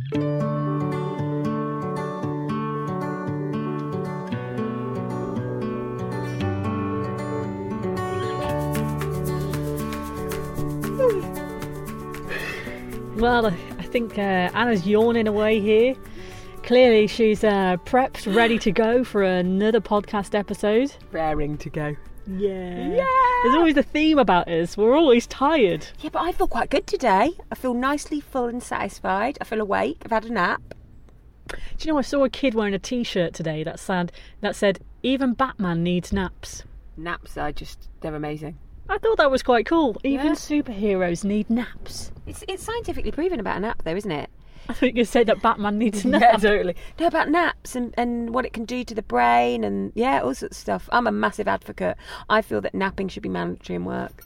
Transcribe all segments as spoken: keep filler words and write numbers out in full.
Well, I think uh, Anna's yawning away here. Clearly she's uh, prepped, ready to go for another podcast episode. Raring to go. Yeah. Yeah. There's always a theme about us. We're always tired. Yeah, but I feel quite good today. I feel nicely full and satisfied. I feel awake. I've had a nap. Do you know, I saw a kid wearing a T-shirt today that said, that said, even Batman needs naps. Naps are just, they're amazing. I thought that was quite cool. Even Yeah. superheroes need naps. It's it's scientifically proven about a nap, though, isn't it? I thought you could say that Batman needs a Yeah, nap. totally. No, about naps and, and what it can do to the brain and, yeah, all sorts of stuff. I'm a massive advocate. I feel that napping should be mandatory in work.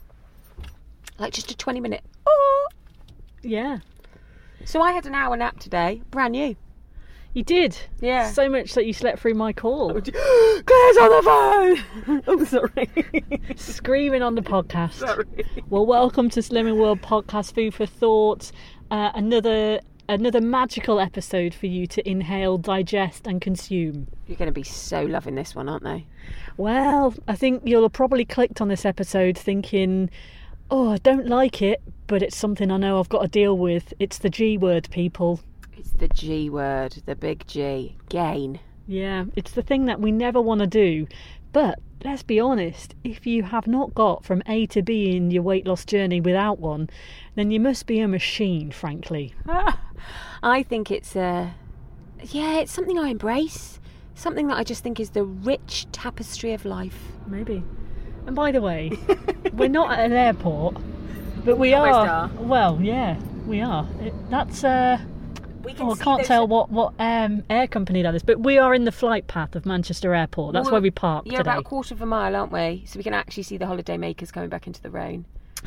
Like just a twenty minute. Oh. Yeah. So I had an hour nap today, brand new. You did? Yeah. So much that you slept through my call. Claire's on the phone! Oh, sorry. Screaming on the podcast. Sorry. Well, welcome to Slimming World Podcast Food for Thought. Uh, another another magical episode for you to inhale, digest and consume. You're going to be so loving this one, aren't they? Well, I think you'll have probably clicked on this episode thinking, oh, I don't like it, but it's something I know I've got to deal with. It's the G word, people. It's the G word, the big G. Gain. Yeah, it's the thing that we never want to do. But let's be honest, if you have not got from A to B in your weight loss journey without one, then you must be a machine, frankly. I think it's a... Yeah, it's something I embrace. Something that I just think is the rich tapestry of life. Maybe. And by the way, we're not at an airport, but we Almost are. are. Well, yeah, we are. It, that's... Uh, We can Oh, I see can't those- tell what, what um, air company that is, but we are in the flight path of Manchester Airport. That's Well, where we parked You're today. about a quarter of a mile, aren't we? So we can actually see the holiday makers coming back into the rain.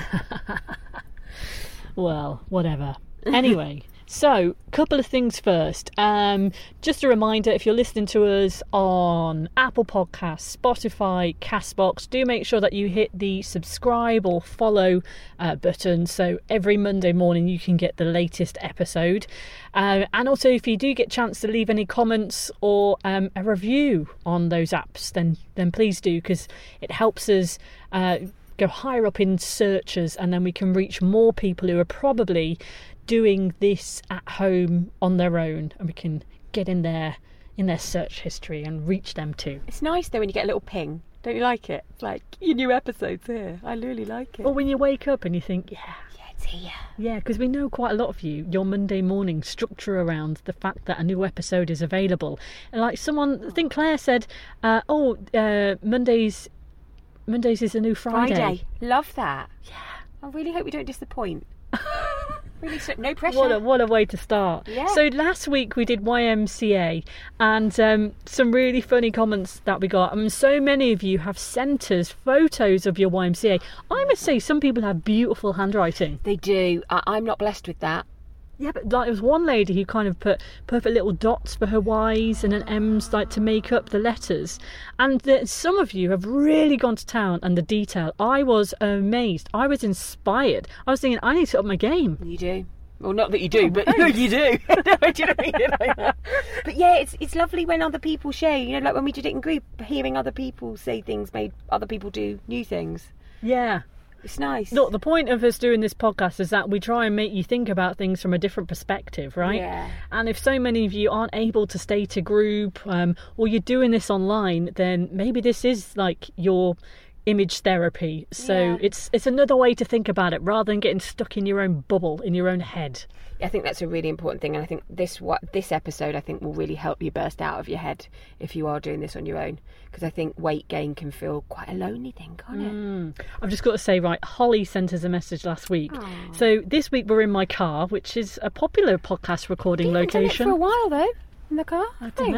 Well, whatever. Anyway, so couple of things first. Um, just a reminder, if you're listening to us on Apple Podcasts, Spotify, Castbox, do make sure that you hit the subscribe or follow uh, button, so every Monday morning you can get the latest episode. Uh, and also, if you do get a chance to leave any comments or um, a review on those apps, then then please do, because it helps us uh, go higher up in searches, and then we can reach more people who are probably doing this at home on their own, and we can get in there in their search history and reach them too. It's nice though when you get a little ping. Don't you like it? It's like, your new episode's here. I really like it. Or when you wake up and you think, yeah, yeah, it's here. yeah, because we know quite a lot of you, your Monday morning structure around the fact that a new episode is available. And like someone, I think Claire said, uh, oh, uh, Mondays, Mondays is a new Friday. Friday. Love that. Yeah. I really hope we don't disappoint. Really, so- no pressure. What a, what a way to start. Yeah. So last week we did Y M C A, and um, some really funny comments that we got. I mean, so many of you have sent us photos of your Y M C A. I must say, some people have beautiful handwriting. They do. I- I'm not blessed with that. Yeah, but like, there was one lady who kind of put perfect little dots for her Y's and an M's, like to make up the letters. And the, some of you have really gone to town on the detail. I was amazed. I was inspired. I was thinking, I need to up my game. You do. Well, not that you do, Oh, but thanks. you do. No, I didn't mean it like that. But yeah, it's it's lovely when other people share. You know, like when we did it in group, hearing other people say things made other people do new things. Yeah. It's nice. Look, the point of us doing this podcast is that we try and make you think about things from a different perspective, right? Yeah. And if so many of you aren't able to stay to group, um, or you're doing this online, then maybe this is like your image therapy. So Yeah. it's it's another way to think about it rather than getting stuck in your own bubble, in your own head. I think that's a really important thing, and I think this what this episode I think will really help you burst out of your head if you are doing this on your own, because I think weight gain can feel quite a lonely thing, can't it? Mm. I've just got to say, right, Holly sent us a message last week. Aww. So this week we're in my car, which is a popular podcast recording You haven't done it location. for a while though, in the car. I don't know.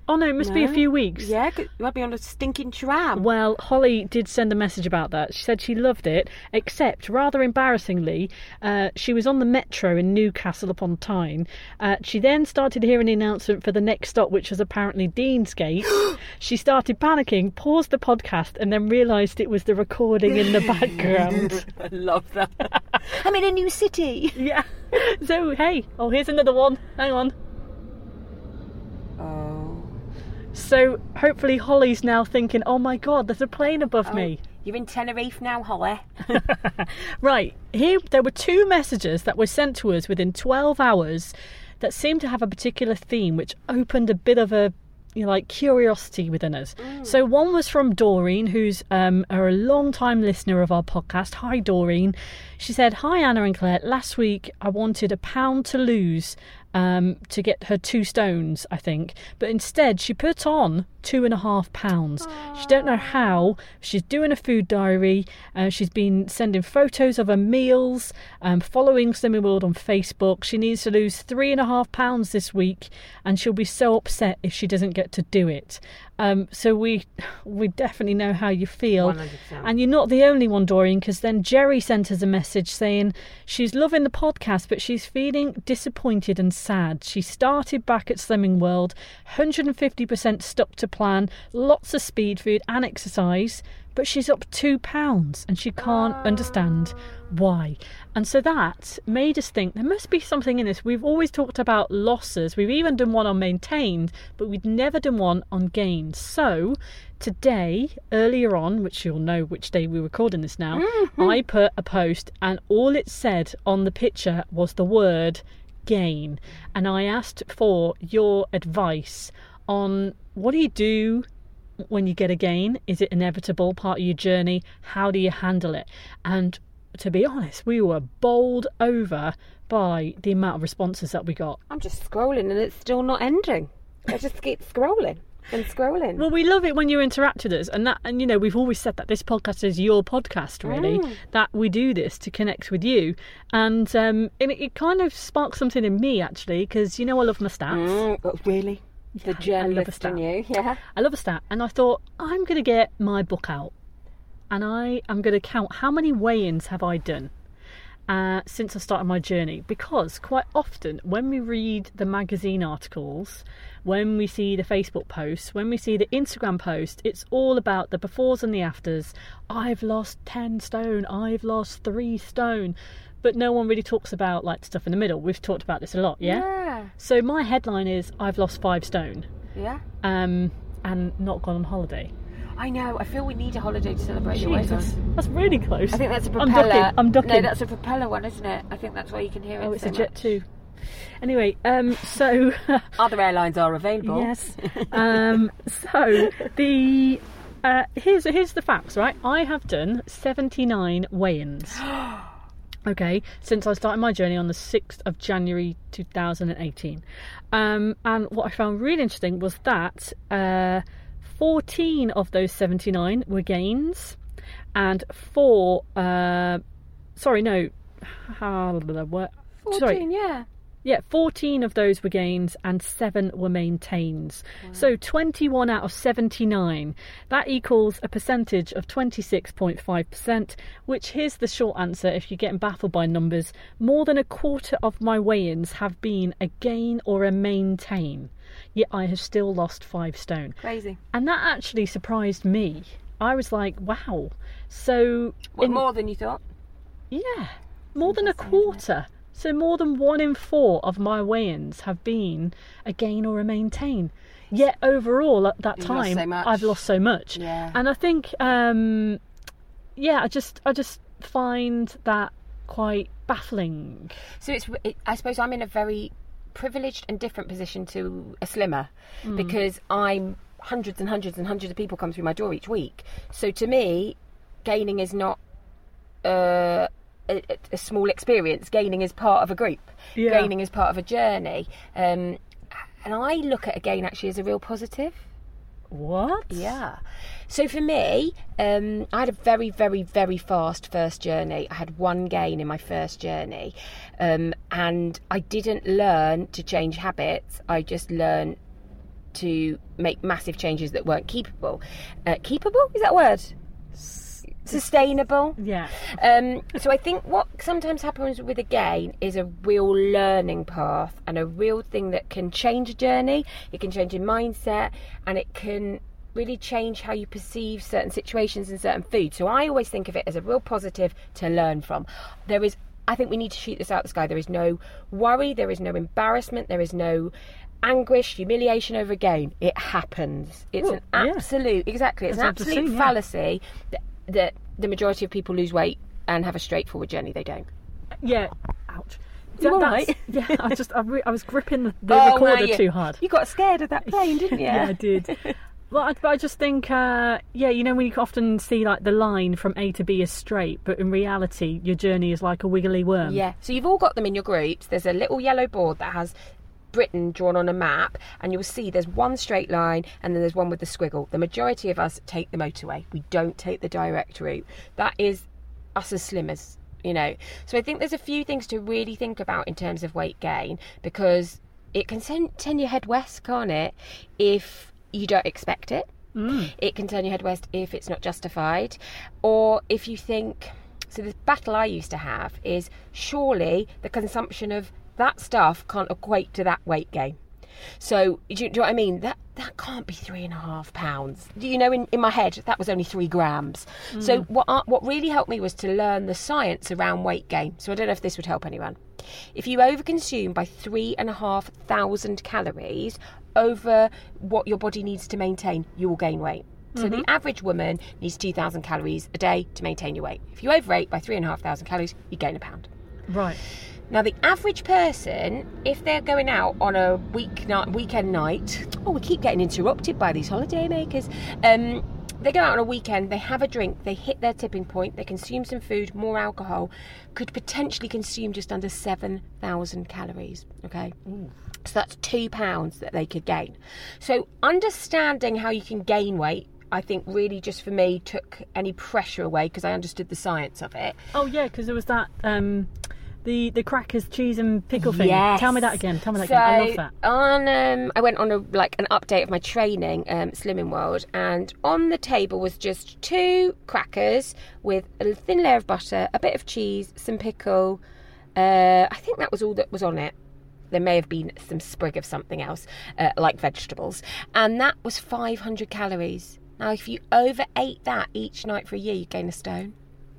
Oh no, it must be a No. few weeks. Yeah, 'cause you might be on a stinking tram. Well, Holly did send a message about that. She said she loved it, except, rather embarrassingly, uh, she was on the metro in Newcastle upon Tyne. Uh, she then started hearing the announcement for the next stop, which was apparently Deansgate. She started panicking, paused the podcast, and then realised it was the recording in the background. I love that. I'm in a new city. Yeah. So, hey, oh, here's another one. Hang on. Oh. So, hopefully Holly's now thinking, oh my God, there's a plane above Oh, me. You're in Tenerife now, Holly. Right, here there were two messages that were sent to us within twelve hours that seemed to have a particular theme, which opened a bit of a, you know, like curiosity within us. Mm. So one was from Doreen, who's um, a long-time listener of our podcast. Hi, Doreen. She said, "Hi, Anna and Claire. Last week I wanted a pound to lose um, to get her two stones, I think. But instead she put on two and a half pounds. She don't know how. She's doing a food diary. Uh, she's been sending photos of her meals, um, following Slimming World on Facebook. She needs to lose three and a half pounds this week, and she'll be so upset if she doesn't get to do it." Um, so we we definitely know how you feel. one hundred percent. And you're not the only one, Doreen, because then Jerry sent us a message saying she's loving the podcast, but she's feeling disappointed and sad. She started back at Slimming World, one hundred fifty percent stuck to plan, lots of speed food and exercise, but she's up two pounds and she can't Oh. understand why. And so that made us think there must be something in this. We've always talked about losses. We've even done one on maintained, but we'd never done one on gains. So today, earlier on, which you'll know which day we're recording this now, Mm-hmm. I put a post and all it said on the picture was the word gain. And I asked for your advice on what do you do when you get a gain? Is it inevitable, part of your journey? How do you handle it? And to be honest, we were bowled over by the amount of responses that we got. I'm just scrolling and it's still not ending. I just keep scrolling and scrolling. Well, we love it when you interact with us, and that, and you know, we've always said that this podcast is your podcast, really. Mm. That we do this to connect with you, and um, it, it kind of sparked something in me actually, because you know I love my stats. Mm, oh, really? The I love a journalist in stat. you, yeah. I love a stat, and I thought I'm going to get my book out, and I am going to count how many weigh-ins have I done uh, since I started my journey. Because quite often, when we read the magazine articles, when we see the Facebook posts, when we see the Instagram post, it's all about the befores and the afters. I've lost ten stone. I've lost three stone. But no one really talks about like stuff in the middle. We've talked about this a lot, yeah? Yeah. So my headline is I've lost five stone. Yeah. Um, and not gone on holiday. I know. I feel we need a holiday to celebrate your weight Jesus, loss. that's really close. I think that's a I'm propeller. ducking. I'm ducking. No, that's a propeller one, isn't it? I think that's why you can hear it. Oh, it's so a jet much. too. Anyway, um, so Other airlines are available. yes. Um, so the uh, here's here's the facts, right? I have done seventy-nine weigh-ins. Okay, since I started my journey on the sixth of January two thousand eighteen. Um, and what I found really interesting was that uh, fourteen of those seventy-nine were gains, and four, uh, sorry, no, how, what, fourteen, sorry, yeah. yeah, fourteen of those were gains and seven were maintains. Wow. So twenty-one out of seventy-nine. That equals a percentage of twenty-six point five percent, which here's the short answer if you're getting baffled by numbers. More than a quarter of my weigh-ins have been a gain or a maintain, yet I have still lost five stone. Crazy. And that actually surprised me. I was like, wow. So... What, in- more than you thought? Yeah, more than a quarter. So more than one in four of my weigh-ins have been a gain or a maintain. Yet overall at that You've lost time, so much. I've lost so much. Yeah. And I think, um, yeah, I just, I just find that quite baffling. So it's, it, I suppose I'm in a very privileged and different position to a slimmer Mm. because I'm hundreds and hundreds and hundreds of people come through my door each week. So to me, gaining is not uh, a, a small experience. Gaining is part of a group. Yeah. Gaining is part of a journey. Um, and I look at a gain actually as a real positive. What? Yeah. So for me, um, I had a very, very, very fast first journey. I had one gain in my first journey. Um, and I didn't learn to change habits. I just learned to make massive changes that weren't keepable. Uh, keepable? Is that a word? Sustainable. Yeah. Um, so I think what sometimes happens with a gain is a real learning path and a real thing that can change a journey. It can change your mindset, and it can really change how you perceive certain situations and certain foods. So I always think of it as a real positive to learn from. There is, I think we need to shoot this out the sky. There is no worry, there is no embarrassment, there is no anguish, humiliation over a gain. It happens. It's Ooh, an absolute, yeah. exactly, it's That's an absolute seen, yeah. fallacy that, that the majority of people lose weight and have a straightforward journey. They don't. Yeah. Ouch. You all That's- right? Yeah, I just, I, re- I was gripping the, the Oh, recorder were you? too hard. You got scared of that plane, didn't you? Yeah, I did. Well, I, but I just think, uh, yeah, you know, when you often see like the line from A to B is straight, but in reality, your journey is like a wiggly worm. Yeah. So you've all got them in your groups. There's a little yellow board that has Britain drawn on a map, and you'll see there's one straight line and then there's one with the squiggle. The majority of us take the motorway. We don't take the direct route. That is us as slimmers, you know. So I think there's a few things to really think about in terms of weight gain, because it can send, turn your head west, can't it, if you don't expect it. Mm. It can turn your head west if it's not justified, or if you think. So the battle I used to have is, surely the consumption of that stuff can't equate to that weight gain. So do you, do you know what I mean? That that can't be three and a half pounds. Do you know, in, in my head that was only three grams. Mm. So what I, what really helped me was to learn the science around weight gain. So I don't know if this would help anyone. If you overconsume by three and a half thousand calories over what your body needs to maintain, you will gain weight. So mm-hmm. the average woman needs two thousand calories a day to maintain your weight. If you overeat by three and a half thousand calories, you gain a pound. Right. Now, the average person, if they're going out on a week night, weekend night, oh, we keep getting interrupted by these holiday makers. Um, they go out on a weekend, they have a drink, they hit their tipping point, they consume some food, more alcohol, could potentially consume just under seven thousand calories, okay? Ooh. So that's two pounds that they could gain. So understanding how you can gain weight, I think really just for me took any pressure away, because I understood the science of it. Oh, yeah, because there was that... Um... The the crackers, cheese and pickle thing. Yes. Tell me that again. Tell me that so again. I love that. On, um, I went on a like an update of my training, um, Slimming World, and on the table was just two crackers with a thin layer of butter, a bit of cheese, some pickle. Uh, I think that was all that was on it. There may have been some sprig of something else, uh, like vegetables, and that was five hundred calories. Now, if you overate that each night for a year, you gain a stone.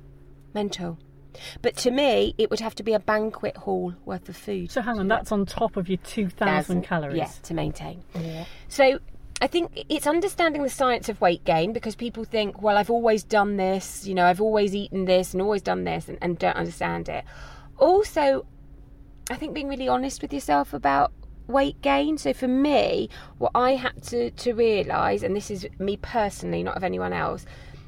Mental. But to me, it would have to be a banquet hall worth of food. So hang on, that's on top of your two thousand calories? Yeah, to maintain. Yeah. So I think it's understanding the science of weight gain, because people think, well, I've always done this, you know, I've always eaten this and always done this, and, and don't understand it. Also, I think being really honest with yourself about weight gain. So for me, what I had to, to realise, and this is me personally, not of anyone else,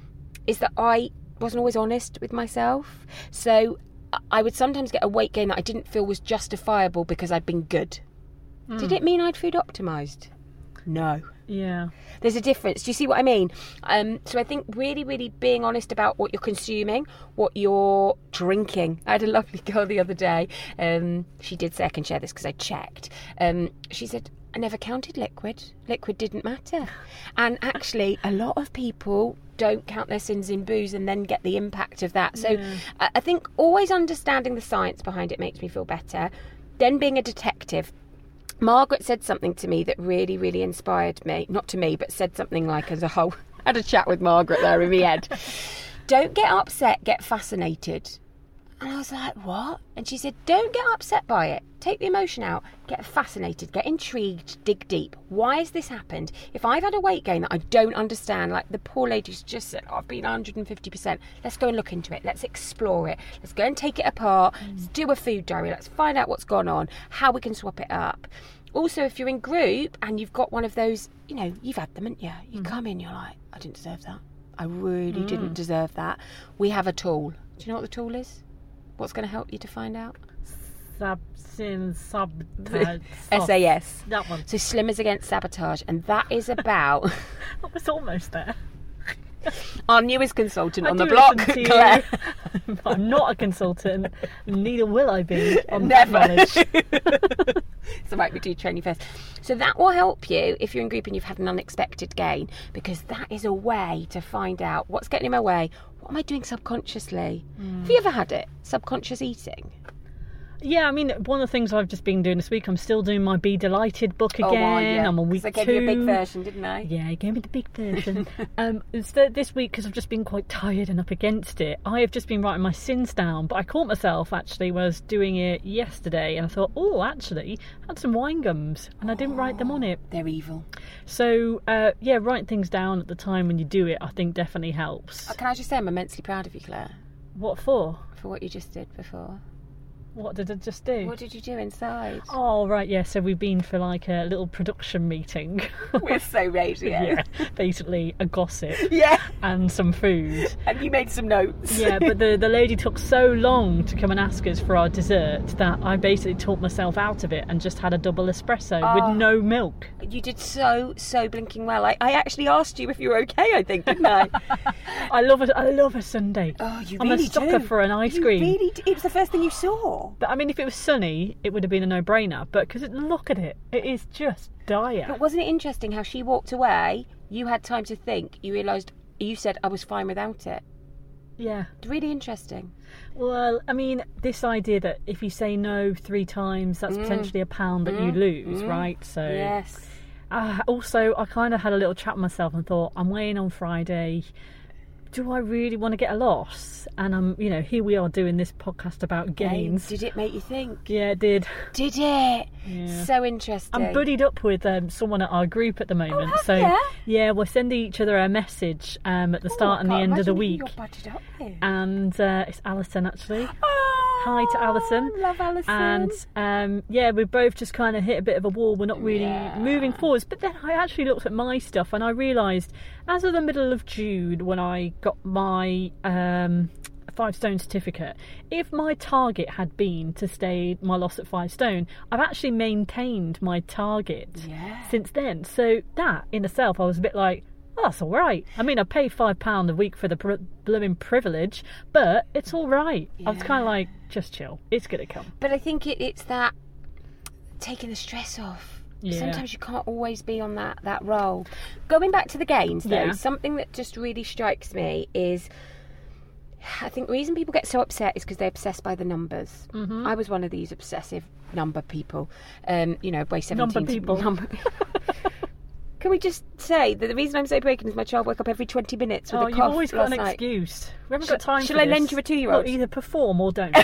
is that I... wasn't always honest with myself. So I would sometimes get a weight gain that I didn't feel was justifiable because I'd been good. Mm. Did it mean I'd food optimised? No. Yeah. There's a difference. Do you see what I mean? Um, so I think really, really being honest about what you're consuming, what you're drinking. I had a lovely girl the other day. Um, she did say, I can share this because I checked. Um, she said, I never counted liquid. Liquid didn't matter. And actually, a lot of people don't count their sins in booze and then get the impact of that. So yeah. I think always understanding the science behind it makes me feel better. Then being a detective. Margaret said something to me that really, really inspired me. Not to me, but said something like as a whole. I had a chat with Margaret there in my head. Don't get upset, get fascinated. And I was like, what? And she said, don't get upset by it. Take the emotion out. Get fascinated. Get intrigued. Dig deep. Why has this happened? If I've had a weight gain that I don't understand, like the poor lady's just said, oh, I've been one hundred fifty percent. Let's go and look into it. Let's explore it. Let's go and take it apart. Mm. Let's do a food diary. Let's find out what's gone on, how we can swap it up. Also, if you're in group and you've got one of those, you know, you've had them, haven't you? You mm. come in, you're like, I didn't deserve that. I really mm. didn't deserve that. We have a tool. Do you know what the tool is? What's going to help you to find out? Subsin sub S A S. That one. So Slimmers Against Sabotage, and that is about. I was almost there. Our newest consultant I on the do block, listen to you. Claire. I'm not a consultant, neither will I be on Never. that knowledge. It's all right, we do train you first. So that will help you if you're in group and you've had an unexpected gain, because that is a way to find out what's getting in my way. What am I doing subconsciously? Mm. Have you ever had it? Subconscious eating? Yeah, I mean, one of the things I've just been doing this week, I'm still doing my Be Delighted book again. Oh, wow, yeah. I'm on week I two. gave you a big version, didn't I? Yeah, you gave me the big version. um, so this week, because I've just been quite tired and up against it, I have just been writing my sins down. But I caught myself, actually, when I was doing it yesterday, and I thought, oh, actually, I had some wine gums, and I didn't oh, write them on it. They're evil. So, uh, yeah, writing things down at the time when you do it, I think definitely helps. Oh, can I just say I'm immensely proud of you, Claire? What for? For what you just did before. What did I just do? What did you do inside? Oh, right, yeah, so we've been for like a little production meeting. We're so radio. Yeah, basically a gossip. Yeah. And some food. And you made some notes. Yeah, but the, the lady took so long to come and ask us for our dessert that I basically talked myself out of it and just had a double espresso oh, with no milk. You did so, so blinking well. I, I actually asked you if you were okay, I think, didn't I? I love it. I love a sundae. Oh, you I'm really a sucker do. for an ice you cream. Really do. It was the first thing you saw. But I mean, if it was sunny, it would have been a no-brainer. But because look at it, it is just dire. But wasn't it interesting how she walked away? You had time to think. You realised. You said I was fine without it. Yeah. It's really interesting. Well, I mean, this idea that if you say no three times, that's mm. potentially a pound that mm. you lose, mm. right? So yes. Uh, also, I kind of had a little chat with myself and thought, I'm weighing on Friday. Do I really want to get a loss? And I'm, you know, here we are doing this podcast about gains. Did it make you think? Yeah, it did. Did it? Yeah. So interesting. I'm buddied up with um, someone at our group at the moment. Oh, so you? yeah, we're sending each other a message um, at the start oh, and the end of the week. You're buddied up with. And uh, it's Alison, actually. Oh, hi to Alison. Love Alison. And um, yeah, we both just kind of hit a bit of a wall. We're not really yeah. moving forwards. But then I actually looked at my stuff and I realised, as of the middle of June, when I got my um, five stone certificate, if my target had been to stay my loss at five stone, I've actually maintained my target yeah. since then. So that in itself, I was a bit like, oh, that's all right. I mean, I pay five pounds a week for the pr- blooming privilege, but it's all right. Yeah. I was kind of like, just chill. It's going to come. But I think it, it's that taking the stress off. Yeah. Sometimes you can't always be on that, that roll. Going back to the gains, though, yeah. something that just really strikes me is, I think the reason people get so upset is because they're obsessed by the numbers. Mm-hmm. I was one of these obsessive number people. Um, you know, weigh seventeen. Number people. Number people. Can we just say that the reason I'm so broken is my child woke up every twenty minutes with oh, a cough you've always got last an night. excuse. We haven't Sh- got time shall for I this. lend you a two-year-old? Look, either perform or don't.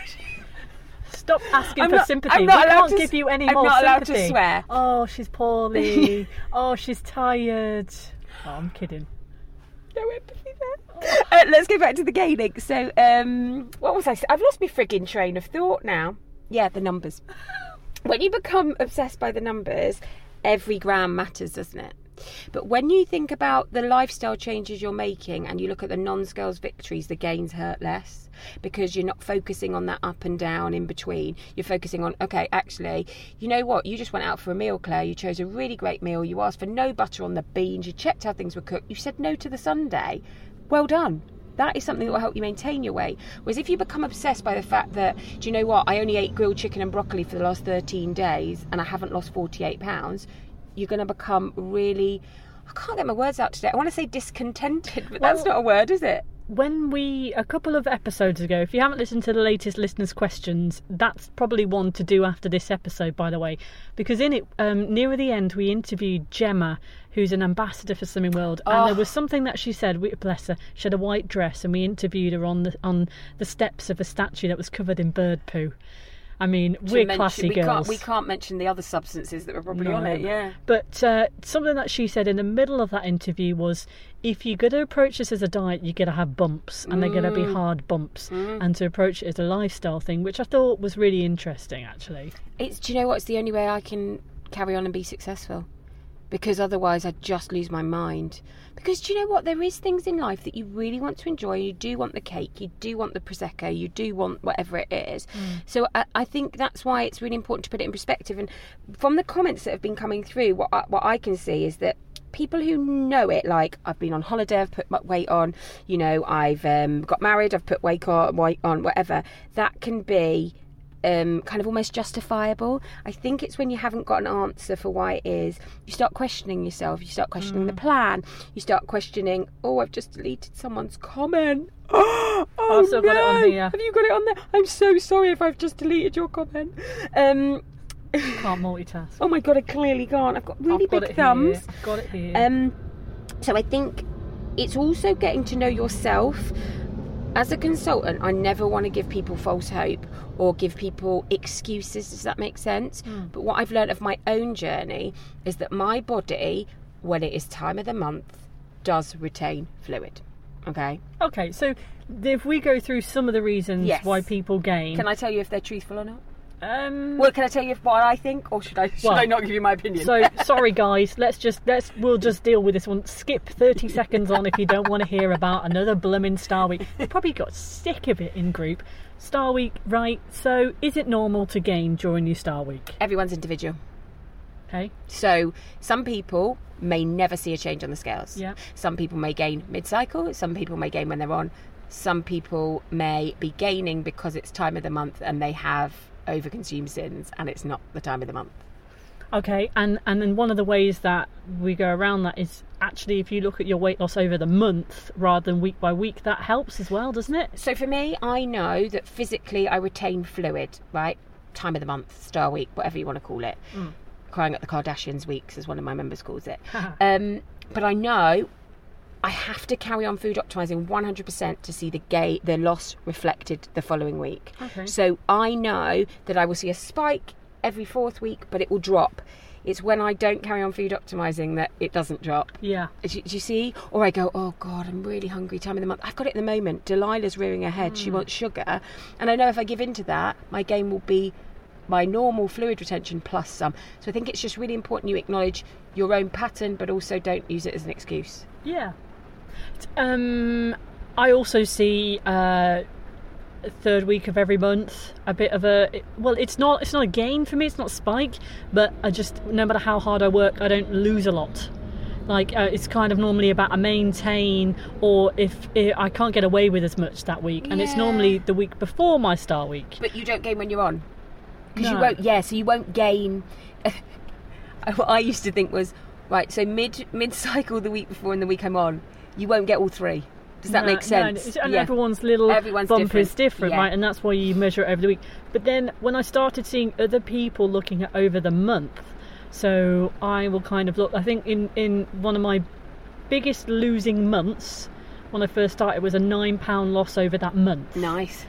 Stop asking I'm for not, sympathy. I'm we not can't to, give you any I'm more not allowed sympathy. to swear. Oh, she's poorly. Oh, she's tired. Oh, I'm kidding. No empathy there. Uh, let's go back to the gaining. So, um, what was I saying? I've lost my frigging train of thought now. Yeah, the numbers. When you become obsessed by the numbers, every gram matters, doesn't it? But when you think about the lifestyle changes you're making and you look at the non-scales victories, the gains hurt less because you're not focusing on that up and down in between. You're focusing on, okay, actually, you know what? You just went out for a meal, Claire. You chose a really great meal. You asked for no butter on the beans. You checked how things were cooked. You said no to the sundae. Well done. That is something that will help you maintain your weight. Whereas if you become obsessed by the fact that, do you know what? I only ate grilled chicken and broccoli for the last thirteen days and I haven't lost forty-eight pounds, you're going to become really, I can't get my words out today. I want to say discontented, but well, that's not a word, is it? When we, a couple of episodes ago, if you haven't listened to the latest listeners' questions, that's probably one to do after this episode, by the way. Because in it, um, near the end, we interviewed Gemma, who's an ambassador for Slimming World. And oh. there was something that she said, we, bless her, she had a white dress and we interviewed her on the, on the steps of a statue that was covered in bird poo. I mean, we're mention, classy we girls. Can't, we can't mention the other substances that were probably no. on it, yeah. But uh, something that she said in the middle of that interview was, if you're going to approach this as a diet, you're going to have bumps, and mm. they're going to be hard bumps. Mm. And to approach it as a lifestyle thing, which I thought was really interesting, actually. It's, do you know what? It's the only way I can carry on and be successful. Because otherwise I'd just lose my mind. Because do you know what? There is things in life that you really want to enjoy. You do want the cake, you do want the Prosecco, you do want whatever it is. Mm. So I, I think that's why it's really important to put it in perspective. And from the comments that have been coming through, what I, what I can see is that people who know it, like I've been on holiday, I've put my weight on, you know, I've um, got married, I've put weight on, weight on, whatever, that can be um, kind of almost justifiable. I think it's when you haven't got an answer for why it is, you start questioning yourself, you start questioning mm. the plan, you start questioning, oh, I've just deleted someone's comment. Oh, I've still no. got it on here. Have you got it on there? I'm so sorry if I've just deleted your comment. Um, Can't multitask. Oh my god, I clearly can't. I've got really I've got big it thumbs. Here. I've got it here. Um, so I think it's also getting to know yourself. As a consultant, I never want to give people false hope or give people excuses. Does that make sense? Mm. But what I've learned of my own journey is that my body, when it is time of the month, does retain fluid. Okay. Okay, so if we go through some of the reasons yes. why people gain, can I tell you if they're truthful or not? Um, well, can I tell you what I think, or should I? Should well, I not give you my opinion? So sorry, guys. Let's just let's we'll just deal with this one. Skip thirty seconds on if you don't want to hear about another blooming Star Week. You probably got sick of it in group. Star Week, right? So, is it normal to gain during your Star Week? Everyone's individual. Okay. So some people may never see a change on the scales. Yeah. Some people may gain mid-cycle. Some people may gain when they're on. Some people may be gaining because it's time of the month and they have overconsumed sins and it's not the time of the month. Okay, and and then one of the ways that we go around that is actually if you look at your weight loss over the month rather than week by week, that helps as well, doesn't it? So for me, I know that physically I retain fluid, right? Time of the month, Star Week, whatever you want to call it. Mm. Crying at the Kardashians weeks, as one of my members calls it. um, but I know I have to carry on food optimizing one hundred percent to see the ga- the loss reflected the following week. Okay. So I know that I will see a spike every fourth week, but it will drop. It's when I don't carry on food optimizing that it doesn't drop. Yeah. Do, do you see? Or I go, oh God, I'm really hungry, time of the month. I've got it in the moment. Delilah's rearing her head. Mm. She wants sugar. And I know if I give in to that, my gain will be my normal fluid retention plus some. So I think it's just really important you acknowledge your own pattern, but also don't use it as an excuse. Yeah. Um, I also see uh, third week of every month a bit of a well, it's not it's not a gain for me. It's not a spike, but I just no matter how hard I work, I don't lose a lot. Like uh, it's kind of normally about a maintain, or if, if I can't get away with as much that week, and yeah. it's normally the week before my Star Week. But you don't gain when you're on. Because No. you won't, yeah, so you won't gain. What I used to think was, right, so mid mid cycle the week before and the week I'm on, you won't get all three. Does that No, make sense? No, and yeah. everyone's little Everyone's bump different. is different, Yeah. right? And that's why you measure it over the week. But then when I started seeing other people looking at over the month, so I will kind of look, I think in, in one of my biggest losing months, when I first started, was a nine pound loss over that month. Nice.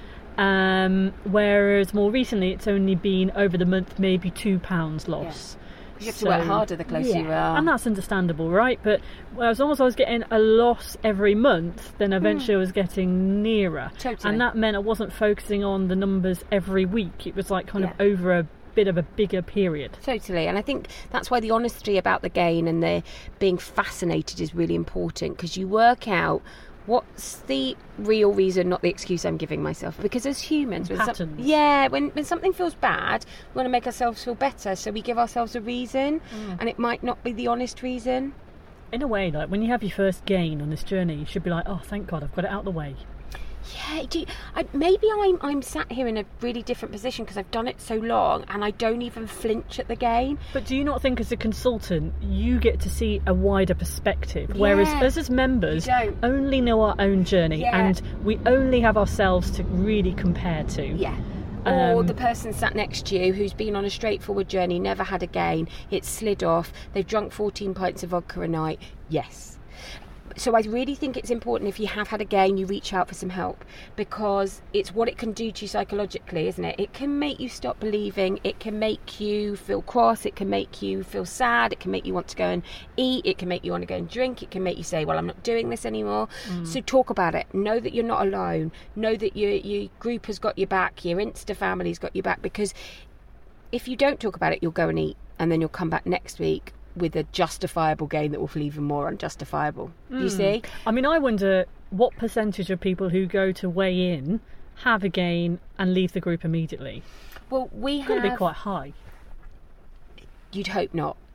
Um, whereas more recently, it's only been over the month, maybe two pounds loss. Yeah. You have to work harder the closer yeah, you are. and that's understandable, right? But well, as long as I was getting a loss every month, then eventually mm. I was getting nearer. Totally. And that meant I wasn't focusing on the numbers every week. It was like kind yeah. of over a bit of a bigger period. Totally. And I think that's why the honesty about the gain and the being fascinated is really important, because you work out what's the real reason, not the excuse I'm giving myself. Because as humans, when patterns. Some, yeah, when, when something feels bad, we want to make ourselves feel better, so we give ourselves a reason, mm. and it might not be the honest reason. In a way, like when you have your first gain on this journey, you should be like, oh, thank God, I've got it out of the way. Yeah, do you, I, maybe I'm I'm sat here in a really different position because I've done it so long and I don't even flinch at the gain. But do you not think as a consultant you get to see a wider perspective, whereas yeah, us as members don't. only know our own journey yeah. and we only have ourselves to really compare to? Yeah. Or Um, the person sat next to you who's been on a straightforward journey, never had a gain, it's slid off, they've drunk fourteen pints of vodka a night. Yes. So I really think it's important, if you have had a gain, you reach out for some help, because it's what it can do to you psychologically, isn't it? It can make you stop believing, it can make you feel cross, it can make you feel sad, it can make you want to go and eat, it can make you want to go and drink, it can make you say, well, I'm not doing this anymore. Mm. So talk about it. Know that you're not alone. Know that your, your group has got your back, your Insta family's got your back, because if you don't talk about it, you'll go and eat, and then you'll come back next week with a justifiable gain that will feel even more unjustifiable. Mm. You see? I mean, I wonder what percentage of people who go to weigh in have a gain and leave the group immediately. Well, we it's have... got to be quite high. You'd hope not.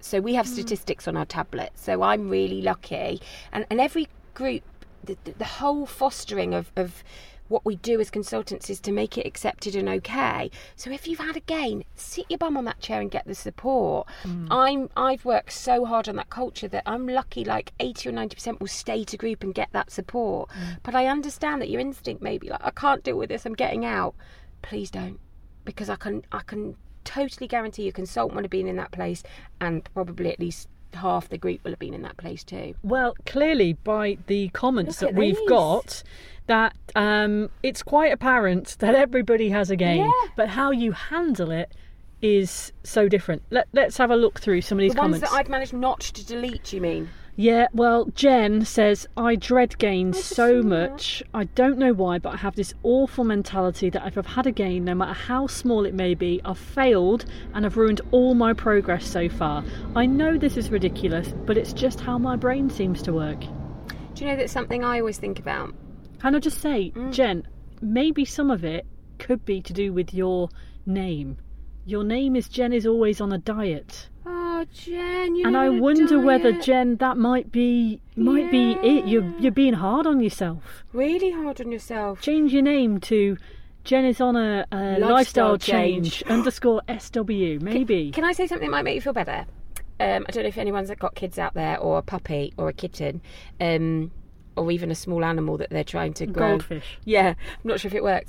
So we have statistics on our tablet. So I'm really lucky. And, and every group, the, the whole fostering of, of what we do as consultants is to make it accepted and okay. So if you've had a gain, sit your bum on that chair and get the support. Mm. I'm, I've worked so hard on that culture that I'm lucky like eighty or ninety percent will stay to group and get that support. Mm. But I understand that your instinct may be like, I can't deal with this, I'm getting out. Please don't. Because I can, I can totally guarantee your consultant would have been in that place, and probably at least half the group will have been in that place too. Well, clearly by the comments Look that at we've these. got, that um, it's quite apparent that everybody has a gain, Yeah. but how you handle it is so different. Let, let's have a look through some of these The ones comments. that I've managed not to delete, you mean? Yeah, well, Jen says, I dread gains I just so saw much. I don't know why, but I have this awful mentality that if I've had a gain, no matter how small it may be, I've failed and I've ruined all my progress so far. I know this is ridiculous, but it's just how my brain seems to work. Do you know that's something I always think about? Can I just say, Mm. Jen, maybe some of it could be to do with your name. Your name is Jen is always on a diet. Oh, Jen, you're And I on a wonder whether, diet. Jen, that might be might be it. You're Yeah. you're being hard on yourself. Really hard on yourself. Change your name to Jen is on a, a lifestyle, Lifestyle change, change. underscore S W. Maybe. Can I say something that might make you feel better? Um, I don't know if anyone's got kids out there, or a puppy, or a kitten, um, or even a small animal that they're trying to grow. Goldfish. Yeah, I'm not sure if it works.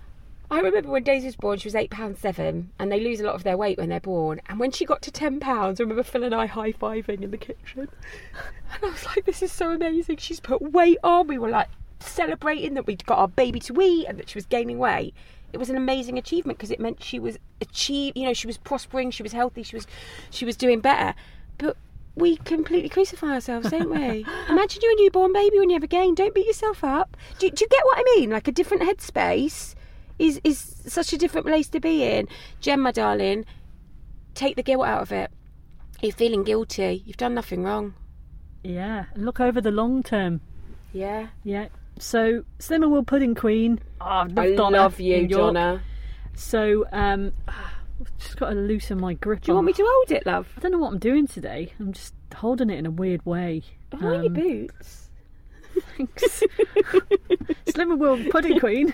I remember when Daisy was born, she was eight pounds seven, and they lose a lot of their weight when they're born. And when she got to ten pounds, I remember Phil and I high-fiving in the kitchen. And I was like, this is so amazing. She's put weight on. We were like celebrating that we'd got our baby to eat and that she was gaining weight. It was an amazing achievement because it meant she was achieve, you know, she was prospering, she was healthy, she was, she was doing better. But we completely crucify ourselves, don't we? Imagine you're a newborn baby when you have a gain. Don't beat yourself up. Do, do you get what I mean? Like a different headspace is is such a different place to be in. Jen, my darling, take the guilt out of it. You're feeling guilty. You've done nothing wrong. Yeah. And look over the long term. Yeah. Yeah. So Slim and Will Pudding Queen. Oh, I love, I Donna love you, in York. Donna. So um, I've just got to loosen my grip. Do you on- want me to hold it, love? I don't know what I'm doing today. I'm just holding it in a weird way. I want your Um, boots. Thanks. Slim and Will Pudding Queen.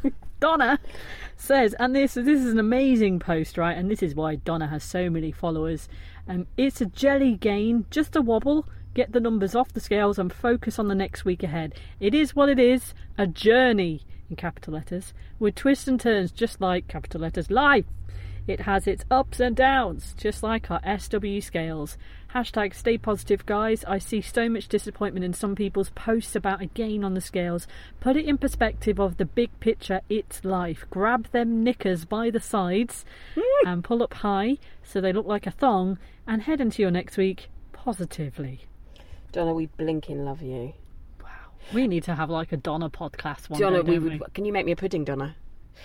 Donna says, and this this is an amazing post, right? And this is why Donna has so many followers. Um, it's a jelly gain, just a wobble. Get the numbers off the scales and focus on the next week ahead. It is what it is, a journey, in capital letters, with twists and turns, just like capital letters life. It has its ups and downs, just like our S W scales. Hashtag stay positive, guys. I see so much disappointment in some people's posts about a gain on the scales. Put it in perspective of the big picture, it's life. Grab them knickers by the sides and pull up high so they look like a thong and head into your next week positively. Donna, we blinking love you. Wow. We need to have like a Donna podcast one Donna, day, we don't we? would. Can you make me a pudding, Donna?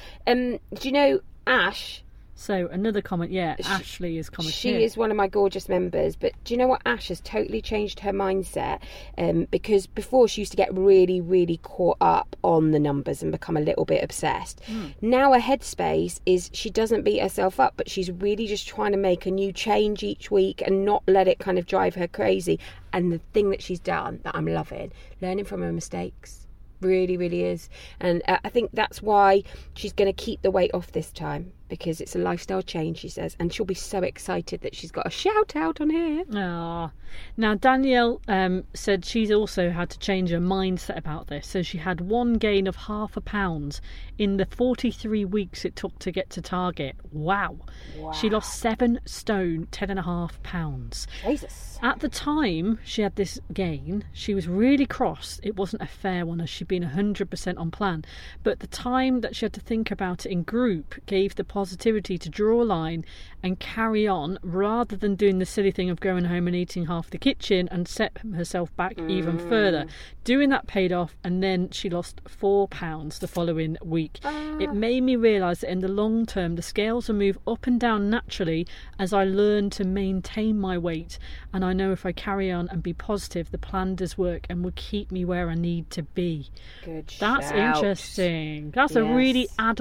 Um, do you know Ash? So another comment, yeah, She- Ashley is commenting. She is one of my gorgeous members, but do you know what? Ash has totally changed her mindset, um, because before she used to get really, really caught up on the numbers and become a little bit obsessed. Mm. Now her headspace is she doesn't beat herself up, but she's really just trying to make a new change each week and not let it kind of drive her crazy. And the thing that she's done that I'm loving, learning from her mistakes. Really, really is. And uh, I think that's why she's going to keep the weight off this time, because it's a lifestyle change, she says, and she'll be so excited that she's got a shout out on here. Ah, now Danielle um, said she's also had to change her mindset about this. So she had one gain of half a pound in the forty-three weeks it took to get to target. Wow. Wow. She lost seven stone, ten and a half pounds. Jesus. At the time she had this gain, she was really cross. It wasn't a fair one, as she'd been one hundred percent on plan. But the time that she had to think about it in group gave the positivity to draw a line and carry on, rather than doing the silly thing of going home and eating half the kitchen and set herself back mm. even further. Doing that paid off, and then she lost four pounds the following week. Uh. It made me realise that in the long term the scales will move up and down naturally as I learn to maintain my weight, and I know if I carry on and be positive, the plan does work and will keep me where I need to be. Good That's shout. interesting. That's yes. a really adult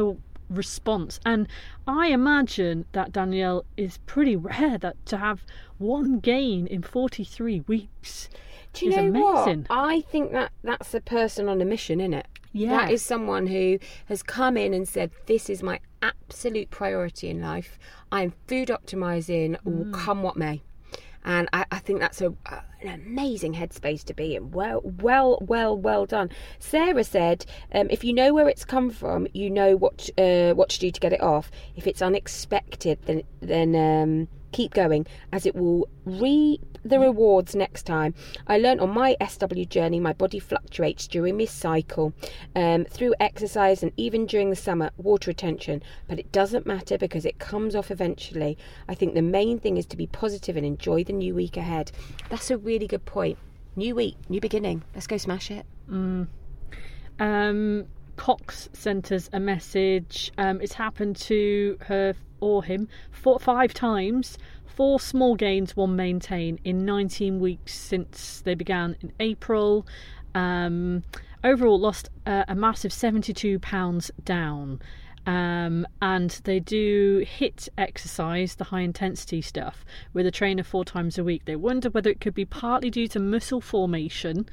response. And I imagine that, Danielle, is pretty rare that to have one gain in forty-three weeks. Do you is know amazing. what? I think that that's a person on a mission, isn't it? Yeah. That is someone who has come in and said, this is my absolute priority in life. I'm food optimizing, mm. come what may. And I, I think that's a, uh, an amazing headspace to be in. Well, well, well, well done. Sarah said, um, if you know where it's come from, you know what uh, what to do to get it off. If it's unexpected, then then um, keep going, as it will reap the rewards next time. I learned on my S W journey, my body fluctuates during my cycle, um, through exercise and even during the summer, water retention, but it doesn't matter because it comes off eventually. I think the main thing is to be positive and enjoy the new week ahead. That's a really good point. New week, new beginning. Let's go smash it. Mm. Um, Cox sent us a message. Um, it's happened to her or him four, five times. Four small gains, one maintain in nineteen weeks since they began in April. Um, overall, lost uh, a massive seventy-two pounds down. Um, and they do HIIT exercise, the high intensity stuff, with a trainer four times a week. They wonder whether it could be partly due to muscle formation,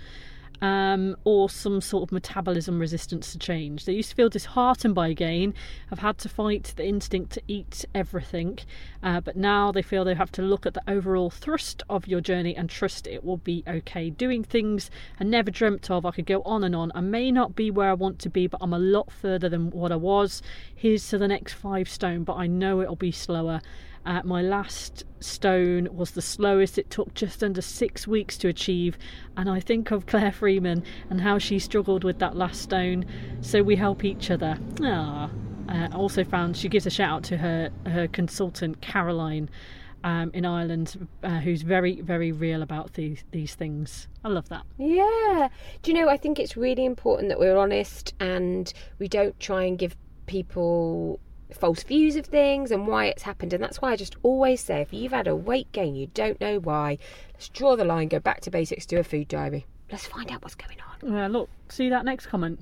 um, or some sort of metabolism resistance to change. They used to feel disheartened by gain, have had to fight the instinct to eat everything, uh, but now they feel they have to look at the overall thrust of your journey and trust it will be okay. Doing things I never dreamt of. I could go on and on. I may not be where I want to be, but I'm a lot further than what I was. Here's to the next five stone, but I know it'll be slower. Uh, my last stone was the slowest. It took just under six weeks to achieve, and I think of Claire Freeman and how she struggled with that last stone, so we help each other. Ah, uh, also found she gives a shout out to her her consultant Caroline um, in Ireland, uh, who's very very real about these these things. I love that. Yeah. Do you know, I think it's really important that we're honest and we don't try and give people false views of things and why it's happened. And that's why I just always say, if you've had a weight gain, you don't know why, let's draw the line, go back to basics, do a food diary. Let's find out what's going on. Yeah, look, see that next comment?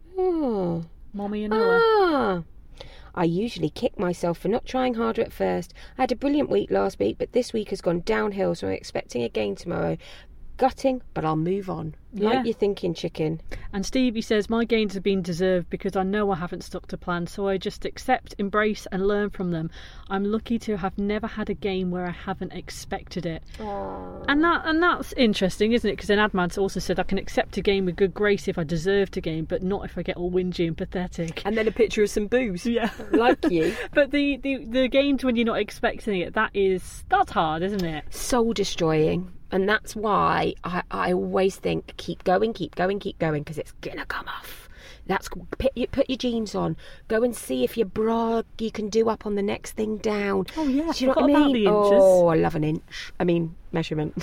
Oh. Mommy and Noah. Ah. I usually kick myself for not trying harder at first. I had a brilliant week last week, but this week has gone downhill, so I'm expecting a gain tomorrow. Gutting, but I'll move on. Yeah. Like you're thinking, chicken. And Stevie says, my gains have been deserved because I know I haven't stuck to plan, so I just accept, embrace and learn from them. I'm lucky to have never had a gain where I haven't expected it. Aww. And that and that's interesting, isn't it? Because then Adman's also said, I can accept a gain with good grace if I deserve to gain, but not if I get all whingy and pathetic. And then a picture of some booze. Yeah. Like you. But the, the, the gains when you're not expecting it, that is, that's hard, isn't it? Soul destroying. And that's why I, I always think, keep going, keep going, keep going, because it's going to come off. That's put your, put your jeans on. Go and see if your bra you can do up on the next thing down. Oh, yeah. Do you know Forgot what I about mean? the inches. Oh, I love an inch. I mean, measurement.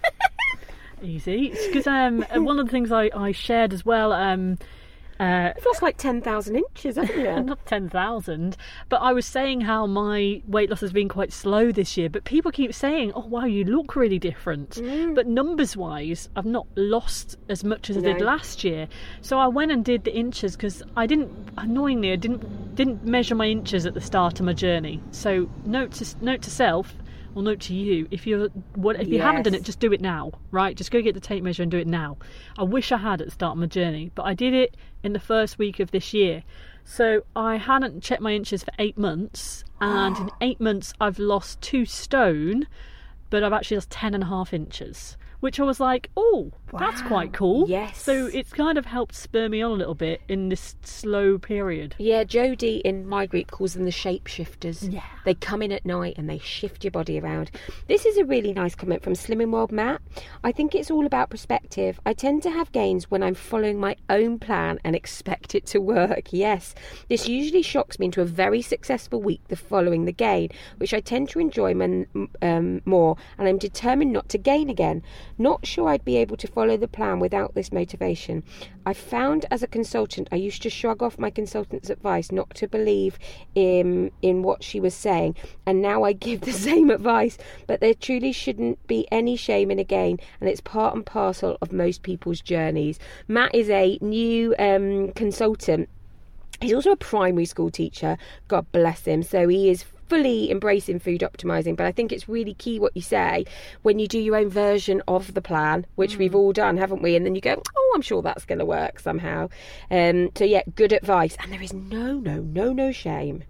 Easy. Because um, one of the things I, I shared as well... Um, Uh, You've lost like ten thousand inches, haven't you? Not ten thousand, but I was saying how my weight loss has been quite slow this year, but people keep saying, oh wow, you look really different. Mm. But numbers wise, I've not lost as much as I no. did last year. So I went and did the inches because I didn't, annoyingly, I didn't didn't measure my inches at the start of my journey. So note to, note to self, or note to you, if you're what if you yes. haven't done it, just do it now, right? Just go get the tape measure and do it now. I wish I had at the start of my journey, but I did it in the first week of this year. So I hadn't checked my inches for eight months, and in eight months I've lost two stone, but I've actually lost ten and a half inches. Which I was like, oh, wow. That's quite cool. Yes. So it's kind of helped spur me on a little bit in this slow period. Yeah, Jodie in my group calls them the shapeshifters. Yeah. They come in at night and they shift your body around. This is a really nice comment from Slimming World Matt. I think it's all about perspective. I tend to have gains when I'm following my own plan and expect it to work. Yes. This usually shocks me into a very successful week the following the gain, which I tend to enjoy man, um, more, and I'm determined not to gain again. Not sure I'd be able to follow the plan without this motivation. I found as a consultant, I used to shrug off my consultant's advice not to believe in, in what she was saying, and now I give the same advice, but there truly shouldn't be any shame in a gain, and it's part and parcel of most people's journeys. Matt is a new um, consultant, He's also a primary school teacher, God bless him. So he is fully embracing food optimizing. But I think it's really key what you say when you do your own version of the plan, which mm. we've all done, haven't we? And then you go, oh, I'm sure that's going to work somehow. Um, so yeah, good advice. And there is no, no, no, no shame.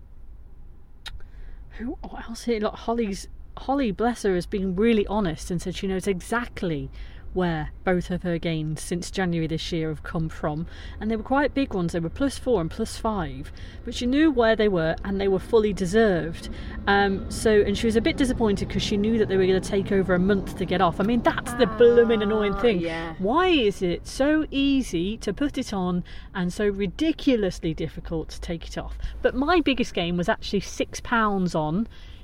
Who else here? Like Holly's, Holly, bless her, has been really honest and said she knows exactly where both of her gains since January this year have come from, and they were quite big ones. They were plus four and plus five, but she knew where they were and they were fully deserved. Um, so, and she was a bit disappointed because she knew that they were going to take over a month to get off. I mean, that's the blooming annoying thing. Yeah. Why is it so easy to put it on and so ridiculously difficult to take it off? But my biggest gain was actually six pounds on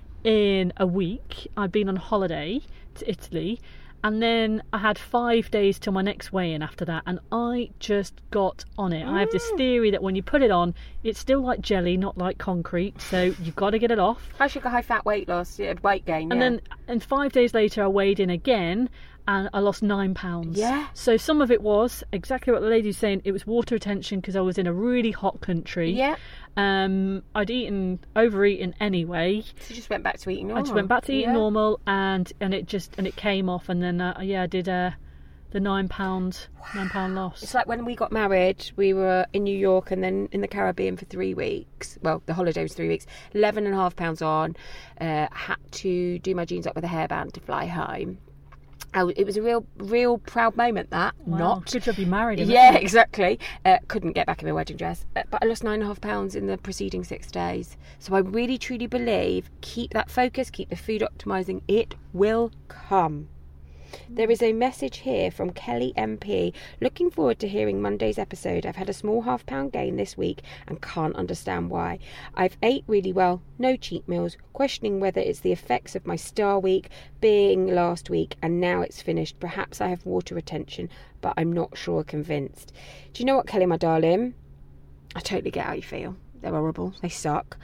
in a week. I'd been on holiday to Italy. And then I had five days till my next weigh-in after that, and I just got on it. Mm. I have this theory that when you put it on, it's still like jelly, not like concrete, so you've got to get it off. High sugar, high fat weight loss, yeah, weight gain, And yeah. then and five days later I weighed in again, and I lost nine pounds. Yeah. So some of it was exactly what the lady was saying. It was water retention because I was in a really hot country. Yeah. Um, I'd eaten, overeaten anyway. So you just went back to eating normal. I just went back to eating yeah. normal, and and it just and it came off, and then uh, yeah, I did uh, the nine pound wow. nine pound loss. It's like when we got married, we were in New York and then in the Caribbean for three weeks. Well, the holiday was three weeks. Eleven and a half pounds on. Uh, had to do my jeans up with a hairband to fly home. I, it was a real, real proud moment. That wow. not good job you married him. Yeah, exactly. Uh, couldn't get back in my wedding dress, uh, but I lost nine and a half pounds in the preceding six days. So I really, truly believe keep that focus, keep the food optimizing. It will come. There is a message here from Kelly M P. Looking forward to hearing Monday's episode. I've had a small half pound gain this week and can't understand why. I've ate really well, no cheat meals, questioning whether it's the effects of my star week being last week and now it's finished. Perhaps I have water retention, but I'm not sure convinced. Do you know what, Kelly, my darling? I totally get how you feel. They're horrible. They suck.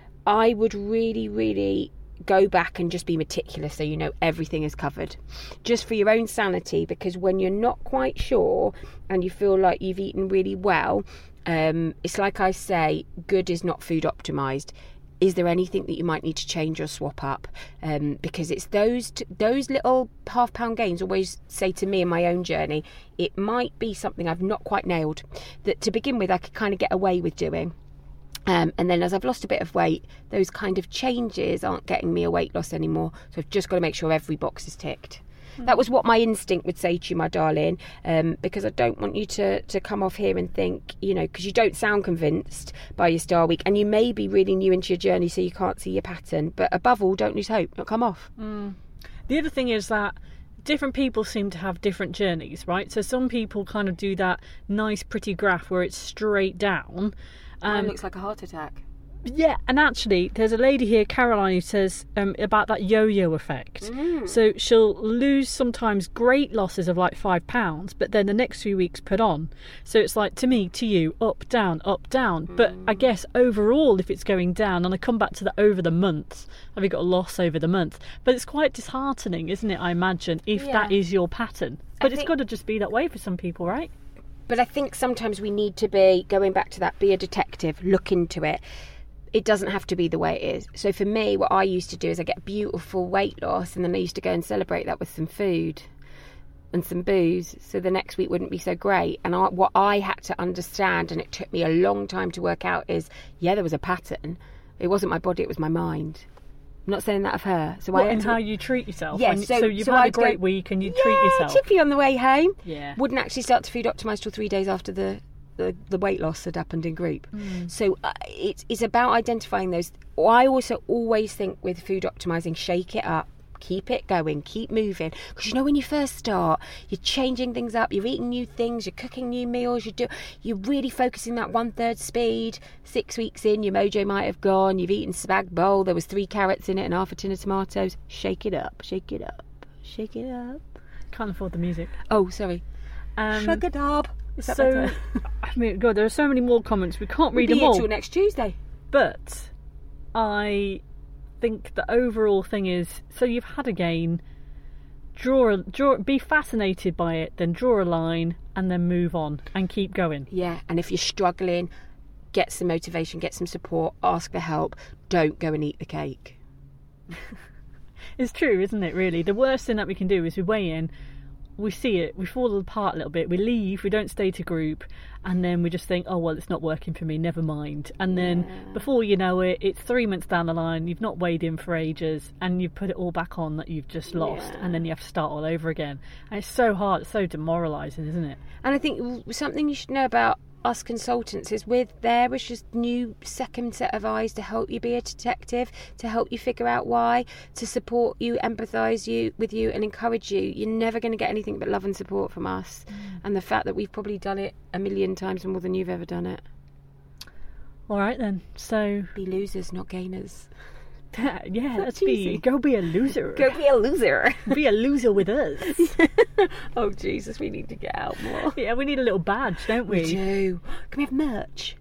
I would really, really go back and just be meticulous so you know everything is covered, just for your own sanity, because when you're not quite sure and you feel like you've eaten really well, um, it's like I say, good is not food optimized. Is there anything that you might need to change or swap up? Um, because it's those t- those little half pound gains always say to me in my own journey, it might be something I've not quite nailed, that to begin with I could kind of get away with doing. Um, and then as I've lost a bit of weight, those kind of changes aren't getting me a weight loss anymore. So I've just got to make sure every box is ticked. Mm. That was what my instinct would say to you, my darling, um, because I don't want you to, to come off here and think, you know, because you don't sound convinced by your star week, and you may be really new into your journey so you can't see your pattern. But above all, don't lose hope. Don't come off. Mm. The other thing is that different people seem to have different journeys, right? So some people kind of do that nice, pretty graph where it's straight down. Mine Um, looks like a heart attack. Yeah, and actually, there's a lady here, Caroline, who says um, about that yo-yo effect. Mm. So she'll lose sometimes great losses of like five pounds, but then the next few weeks put on. So it's like, to me, to you, up, down, up, down. Mm. But I guess overall, if it's going down, and I come back to the over the month, have you got a loss over the month? But it's quite disheartening, isn't it, I imagine, if yeah. that is your pattern. But I it's think... got to just be that way for some people, right? But I think sometimes we need to be, going back to that, be a detective, look into it. It doesn't have to be the way it is. So for me, what I used to do is I get beautiful weight loss, and then I used to go and celebrate that with some food and some booze, so the next week wouldn't be so great. And I, what I had to understand, and it took me a long time to work out, is, yeah, there was a pattern. It wasn't my body, it was my mind. I'm not saying that of her. So what, I and to... how you treat yourself? Yeah, when, so, so you've so had I'd a great go, week and you yeah, treat yourself. chippy on the way home. Yeah. Wouldn't actually start to food optimise till three days after the, the, the weight loss had happened in group. Mm. So uh, it's, it's about identifying those. I also always think with food optimising, shake it up. Keep it going, keep moving, because you know when you first start, you're changing things up, you're eating new things, you're cooking new meals, you do, you're really focusing that one third speed. Six weeks in, your mojo might have gone, you've eaten spag bowl, there was three carrots in it and half a tin of tomatoes. Shake it up, shake it up, shake it up. Can't afford the music. Oh, sorry. Um, Shake it up. Is that so, better? I mean, God, there are so many more comments. We can't read we'll be them all. here till next Tuesday. But I think the overall thing is, so you've had a gain, draw, a, draw, be fascinated by it, then draw a line, and then move on and keep going. Yeah, and if you're struggling, get some motivation, get some support, ask for help. Don't go and eat the cake. It's true, isn't it, really? The worst thing that we can do is we weigh in, we see it, we fall apart a little bit, we leave, we don't stay to group, and then we just think, oh, well, it's not working for me, never mind. And then Yeah. before you know it, it's three months down the line, you've not weighed in for ages, and you've put it all back on that you've just lost, Yeah. and then you have to start all over again. And it's so hard, it's so demoralising, isn't it? And I think something you should know about us consultants is we're there as just new second set of eyes to help you be a detective, to help you figure out why, to support you, empathise you with you and encourage you. You're never going to get anything but love and support from us. Mm. And the fact that we've probably done it a million times more than you've ever done it. All right then, so Be losers, not gainers. yeah, let's cheesy. be go be a loser. Go be a loser. Be a loser with us. Oh Jesus, we need to get out more. Yeah, we need a little badge, don't we? We do. Can we have merch?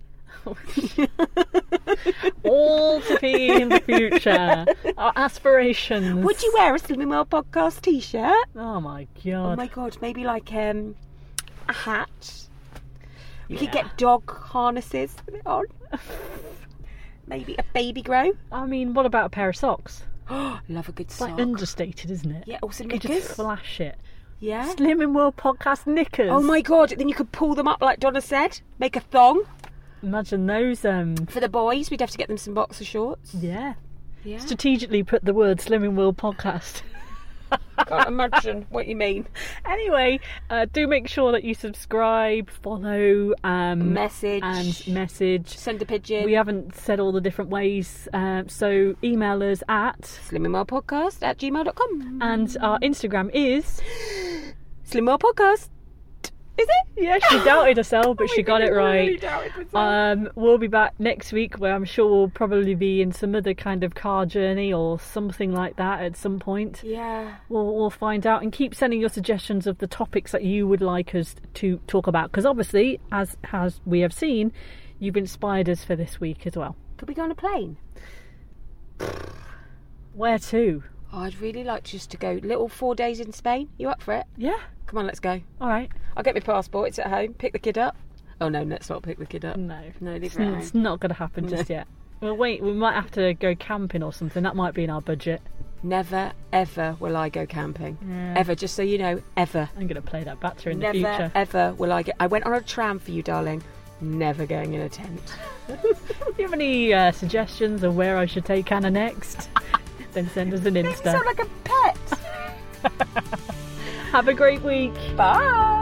All to be in the future. Our aspirations. Would you wear a Slimming World podcast t-shirt? Oh my Oh god. my god, maybe like um, a hat. We could Yeah. get dog harnesses with it on. Maybe a baby grow. I mean, what about a pair of socks? Love a good It's sock. like understated, isn't it? Yeah, also You could knickers. just flash it. Yeah. Slimming World Podcast knickers. Oh my god, then you could pull them up like Donna said. Make a thong. Imagine those. Um, For the boys, we'd have to get them some boxer shorts. yeah. Yeah. Strategically put the word Slimming World Podcast. Can't imagine what you mean. Anyway, uh, do make sure that you subscribe, follow, um, Message. and message. Send a pigeon. We haven't said all the different ways, um, so email us at, Slimming World Podcast at gmail dot com. and our Instagram is. Slimming World Podcast. Is it? Yeah, she doubted herself, but Oh my she got God, it I really right. doubted myself. Um, we'll be back next week, where I'm sure we'll probably be in some other kind of car journey or something like that at some point. Yeah. We'll, we'll find out, and keep sending your suggestions of the topics that you would like us to talk about, because obviously, as as we have seen, you've inspired us for this week as well. Could we go on a plane? Where to? Oh, I'd really like just to go. Little four days in Spain. You up for it? Yeah. Come on, let's go. All right. I'll get my passport. It's at home. Pick the kid up. Oh no, let's not pick the kid up. No, No, leave it's, it at it's home. not going to happen just yet. Well, wait. We might have to go camping or something. That might be in our budget. Never, ever will I go camping. Yeah. Ever, just so you know, ever. I'm going to play that back to her in Never, the future. ever will I get. I went on a tram for you, darling. Never going in a tent. Do you have any uh, suggestions of where I should take Anna next? Then send us an You Insta. sound like a pet. Have a great week. Bye.